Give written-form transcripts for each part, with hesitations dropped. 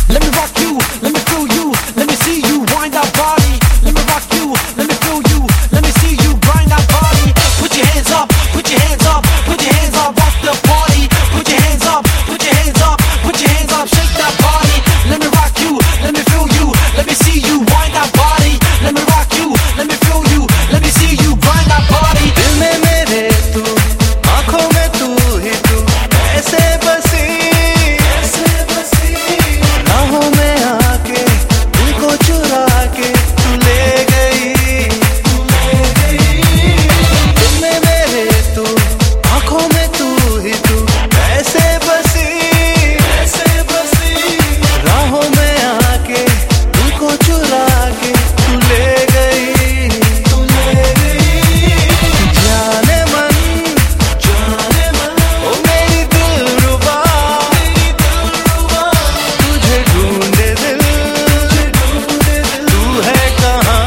Let me rock you, let me feel you, let me see you wind that body. Let me rock you, let me feel you, let me see you grind that body. Put your hands up, put your hands up, put your hands up, rock the party. Put your hands up, put your hands up, put your hands up, shake that body. Let me rock you, let me feel you, let me see you wind that body. Let me rock you, let me feel you, let me see you grind that body. दिल में मेरे तू, आँखों में तू ही तू, ऐसे बसी राहों में आके दिल को चुरा के तू ले गई। दिल में मेरे तू, आँखों में तू ही तू, ऐसे बसी राहों में आके दिल को चुरा के तू ले गई। जाने मन ओ मेरी दिलरुबा, तुझे ढूंढे दिल, तू है कहाँ?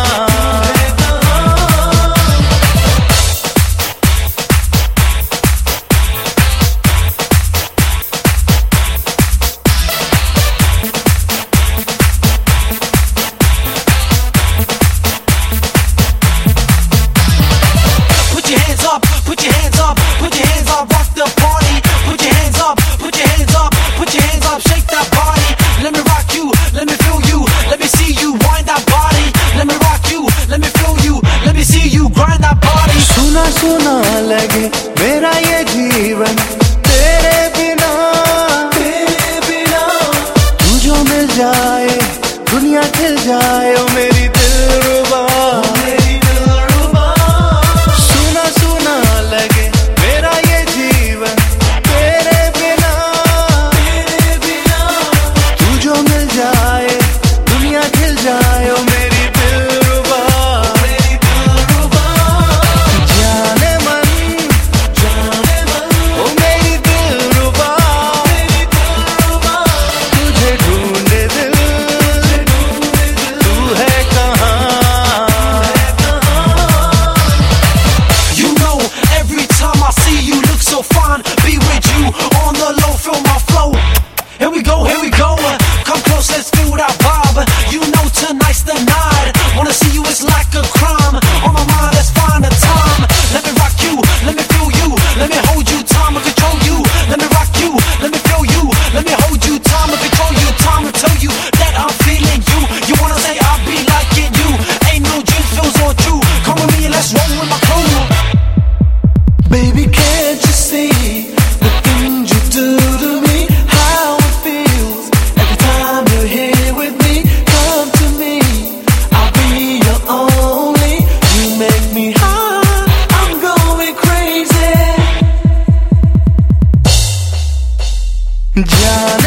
Put your hands up, put your hands up, put your hands up, rock the party. Put your hands up, put your hands up, put your hands up, shake that body. Let me rock you, let me feel you, let me see you wind that body. Let me rock you, let me feel you, let me see you grind that body. सुना सुना लगे मेरा ये जीवन तेरे बिना तू जो मिल जाए दुनिया खिल जाए ओ मेरी दिलरुबा। सुना सुना लगे मेरा ये जीवन तेरे बिना तू जो मिल जाए दुनिया खिल जाए ओ मेरी दिलरुबा। जाने मन ओ मेरी दिलरुबा, तुझे ढूंढे दिल, तू है कहाँ? You know, every time I see you look so fine. Be with you on the low, feel my flow. Here we go, here we go. Come close, let's feel that vibe. You know tonight's the night. Wanna see you, it's like a crime. On my mind, let's find a time. Let me rock you, let me feel you, let me hold you, time and control you. Let me rock you, let me feel you, let me hold you, time and control you, time and tell you that I'm feeling you. You wanna say I'll be liking you? Ain't no dreams, feels all true. Come with me and let's roll with my crew. Baby, can't you see the things you do to me? How it feels every time you're here with me. Come to me, I'll be your only. You make me high, I'm going crazy.